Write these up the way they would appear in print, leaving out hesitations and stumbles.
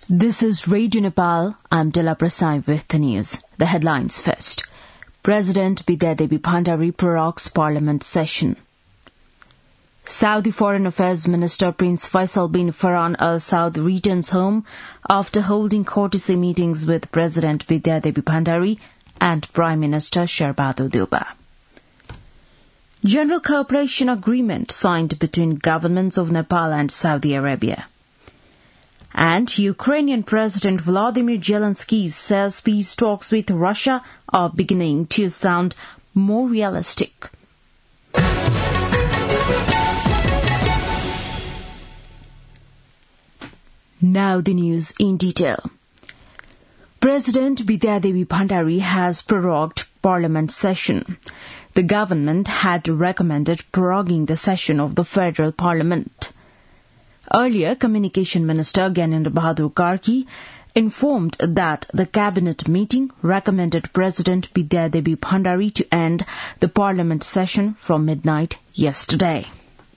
This is Radio Nepal. I'm Dila Prasai with the news. The headlines first. President Bidya Devi Bhandari prorogues Parliament session. Saudi Foreign Affairs Minister Prince Faisal bin Farhan Al Saud returns home after holding courtesy meetings with President Bidya Devi Bhandari and Prime Minister Shehrbaz Deuba. General cooperation agreement signed between governments of Nepal and Saudi Arabia. And Ukrainian President Volodymyr Zelensky says peace talks with Russia are beginning to sound more realistic. Now the news in detail. President Bidya Devi Bhandari has prorogued Parliament session. The government had recommended proroguing the session of the Federal Parliament. Earlier, Communication Minister Gyanendra Bahadur Karki informed that the cabinet meeting recommended President Bidya Devi Bhandari to end the Parliament session from midnight yesterday.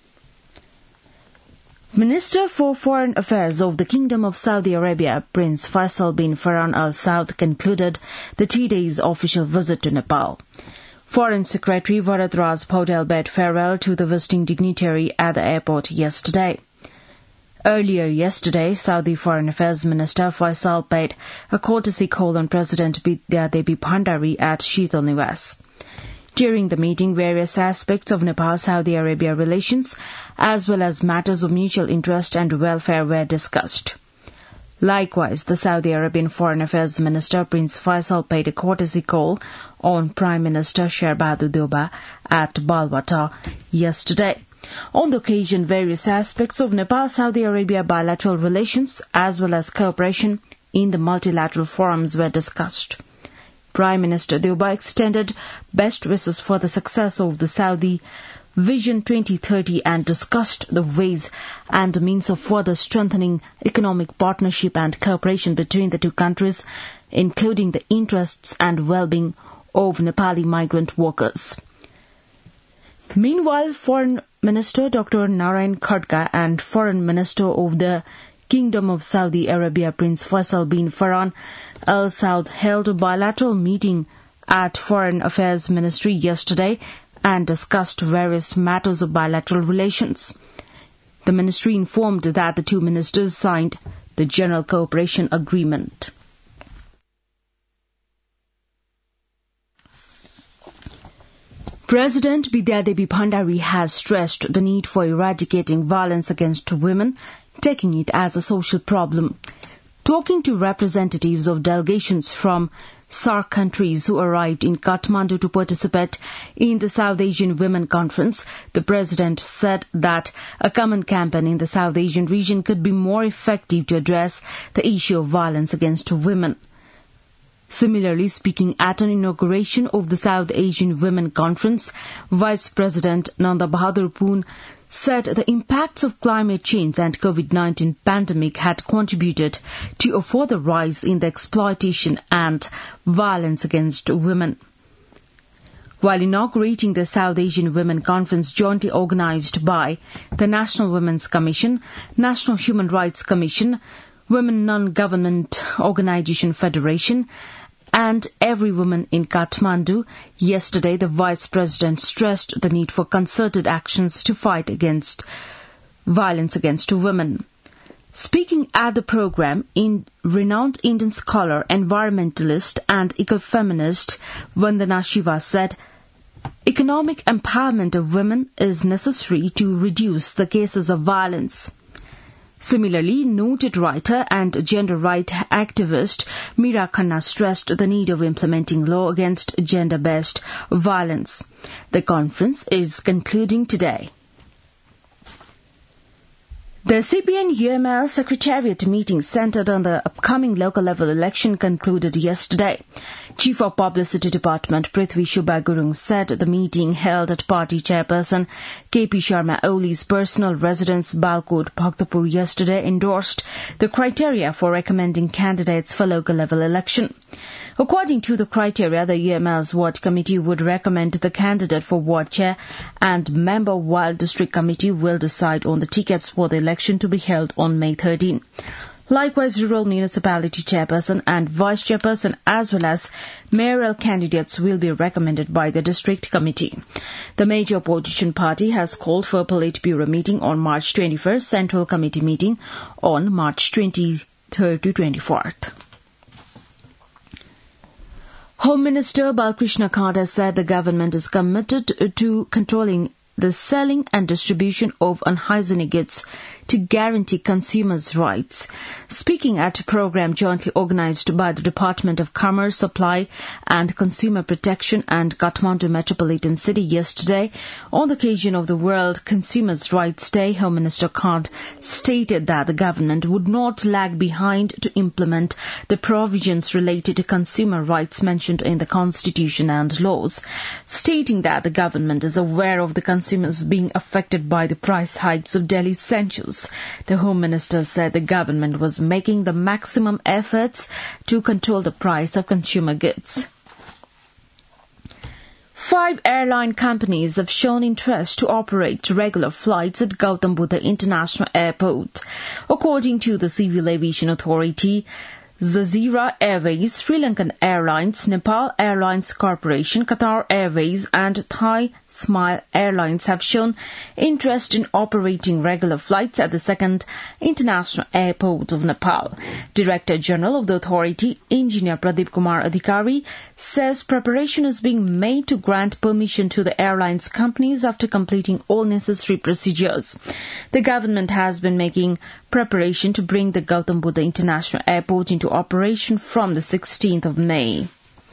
Minister for Foreign Affairs of the Kingdom of Saudi Arabia, Prince Faisal bin Farhan Al Saud, concluded the 2 days official visit to Nepal. Foreign Secretary Bharat Raj Paudel bade farewell to the visiting dignitary at the airport yesterday. Earlier yesterday, Saudi Foreign Affairs Minister Faisal paid a courtesy call on President Bidya Devi Bhandari at Sheetal Niwas. During the meeting, various aspects of Nepal-Saudi Arabia relations, as well as matters of mutual interest and welfare, were discussed. Likewise, the Saudi Arabian Foreign Affairs Minister Prince Faisal paid a courtesy call on Prime Minister Shehrbaz Deuba at Balwata yesterday. On the occasion, various aspects of Nepal-Saudi Arabia bilateral relations, as well as cooperation in the multilateral forums, were discussed. Prime Minister Deuba extended best wishes for the success of the Saudi Vision 2030 and discussed the ways and means of further strengthening economic partnership and cooperation between the two countries, including the interests and well-being of Nepali migrant workers. Meanwhile, Foreign Minister Dr. Narayan Khadka and Foreign Minister of the Kingdom of Saudi Arabia Prince Faisal bin Farhan Al Saud held a bilateral meeting at Foreign Affairs Ministry yesterday and discussed various matters of bilateral relations. The ministry informed that the two ministers signed the General Cooperation Agreement. President Bidya Devi Bhandari has stressed the need for eradicating violence against women, taking it as a social problem. Talking to representatives of delegations from SAARC countries who arrived in Kathmandu to participate in the South Asian Women Conference, the President said that a common campaign in the South Asian region could be more effective to address the issue of violence against women. Similarly, speaking at an inauguration of the South Asian Women Conference, Vice President Nanda Bahadur Poon said the impacts of climate change and COVID-19 pandemic had contributed to a further rise in the exploitation and violence against women. While inaugurating the South Asian Women Conference jointly organized by the National Women's Commission, National Human Rights Commission, Women Non-Government Organization Federation, and Every Woman in Kathmandu, yesterday the Vice President stressed the need for concerted actions to fight against violence against women. Speaking at the program, renowned Indian scholar, environmentalist and ecofeminist Vandana Shiva said, "Economic empowerment of women is necessary to reduce the cases of violence." Similarly, noted writer and gender rights activist Meera Khanna stressed the need of implementing law against gender-based violence. The conference is concluding today. The CPN-UML Secretariat meeting centered on the upcoming local level election concluded yesterday. Chief of Publicity Department Prithvi Shubha Gurung said the meeting held at party chairperson KP Sharma Oli's personal residence Balkot, Bhaktapur yesterday endorsed the criteria for recommending candidates for local level election. According to the criteria, the UML's Ward Committee would recommend the candidate for Ward Chair and member, while District Committee will decide on the tickets for the election to be held on May 13. Likewise, rural municipality chairperson and vice chairperson as well as mayoral candidates will be recommended by the district committee. The major opposition party has called for a Politburo meeting on March 21st, Central Committee meeting on March 23rd to 24th. Home Minister Balkrishna Khad has said the government is committed to controlling the selling and distribution of unhygienic goods to guarantee consumers' rights. Speaking at a program jointly organized by the Department of Commerce, Supply and Consumer Protection and Kathmandu Metropolitan City yesterday, on the occasion of the World Consumers' Rights Day, Home Minister Khad stated that the government would not lag behind to implement the provisions related to consumer rights mentioned in the Constitution and laws, stating that the government is aware of the consumers being affected by the price hikes of Delhi essentials. The Home Minister said the government was making the maximum efforts to control the price of consumer goods. 5 airline companies have shown interest to operate regular flights at Gautam Buddha International Airport. According to the Civil Aviation Authority, Jazeera Airways, Sri Lankan Airlines, Nepal Airlines Corporation, Qatar Airways and Thai Smile Airlines have shown interest in operating regular flights at the second international airport of Nepal. Director General of the authority, Engineer Pradeep Kumar Adhikari, says preparation is being made to grant permission to the airlines companies after completing all necessary procedures. The government has been making preparation to bring the Gautam Buddha International Airport into operation from the 16th of May.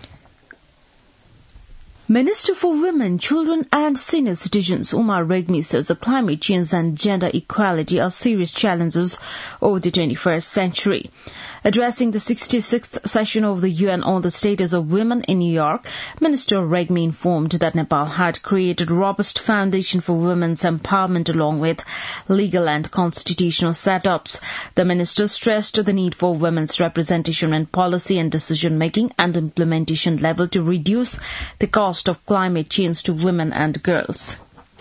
Minister for Women, Children and Senior Citizens Umar Regmi says that climate change and gender equality are serious challenges of the 21st century. Addressing the 66th session of the UN on the status of women in New York, Minister Regmi informed that Nepal had created a robust foundation for women's empowerment along with legal and constitutional setups. The minister stressed the need for women's representation in policy and decision-making and implementation level to reduce the cost of climate change to women and girls.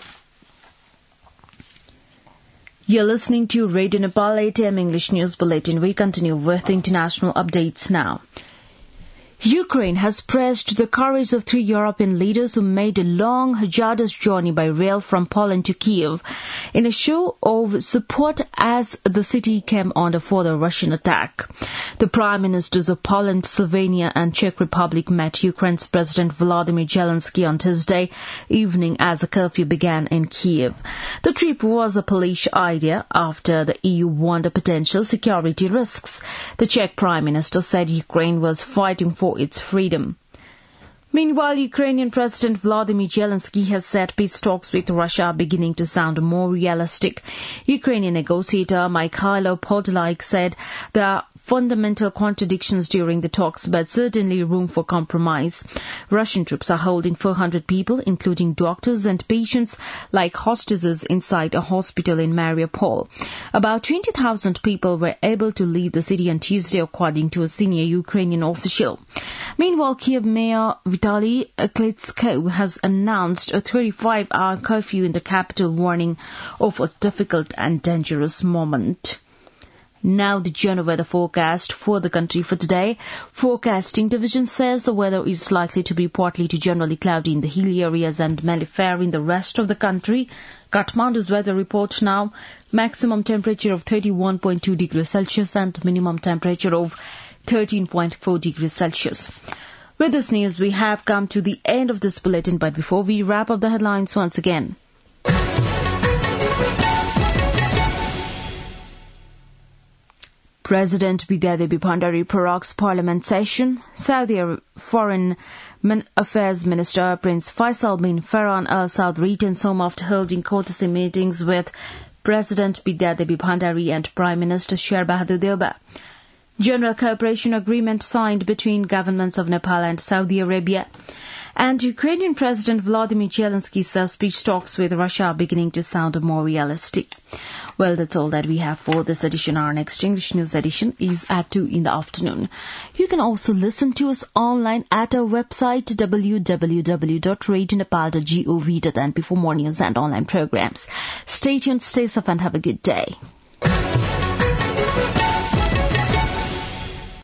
You're listening to Radio Nepal 8 AM English News Bulletin. We continue with international updates now. Ukraine has praised the courage of 3 European leaders who made a long, hazardous journey by rail from Poland to Kiev in a show of support as the city came under further Russian attack. The Prime Ministers of Poland, Slovenia and Czech Republic met Ukraine's President Volodymyr Zelensky on Tuesday evening as a curfew began in Kiev. The trip was a Polish idea after the EU warned of potential security risks. The Czech Prime Minister said Ukraine was fighting for its freedom. Meanwhile, Ukrainian President Volodymyr Zelensky has said peace talks with Russia are beginning to sound more realistic. Ukrainian negotiator Mikhailo Podolyak said there are fundamental contradictions during the talks, but certainly room for compromise. Russian troops are holding 400 people, including doctors and patients, like hostages inside a hospital in Mariupol. About 20,000 people were able to leave the city on Tuesday, according to a senior Ukrainian official. Meanwhile, Kiev Mayor Vitaly Klitschko has announced a 35-hour curfew in the capital, warning of a difficult and dangerous moment. Now the general weather forecast for the country for today. Forecasting division says the weather is likely to be partly to generally cloudy in the hilly areas and mainly fair in the rest of the country. Kathmandu's weather report now. Maximum temperature of 31.2 degrees Celsius and minimum temperature of 13.4 degrees Celsius. With this news, we have come to the end of this bulletin, but before we wrap up the headlines once again. President Bidya Devi Bhandari prorogues Parliament session. Saudi Foreign Affairs Minister Prince Faisal bin Farhan Al Saud returns home after holding courtesy meetings with President Bidya Devi Bhandari and Prime Minister Sher Bahadur Deuba. General cooperation agreement signed between governments of Nepal and Saudi Arabia. And Ukrainian President Volodymyr Zelensky says peace talks with Russia are beginning to sound more realistic. Well, that's all that we have for this edition. Our next English News edition is at 2 in the afternoon. You can also listen to us online at our website www.radionepal.gov.np for more news and online programs. Stay tuned, stay safe and have a good day.